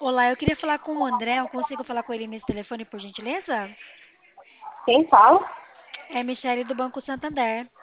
Olá, eu queria falar com o André. Eu consigo falar com ele nesse telefone, por gentileza? Quem fala? É Michele do Banco Santander.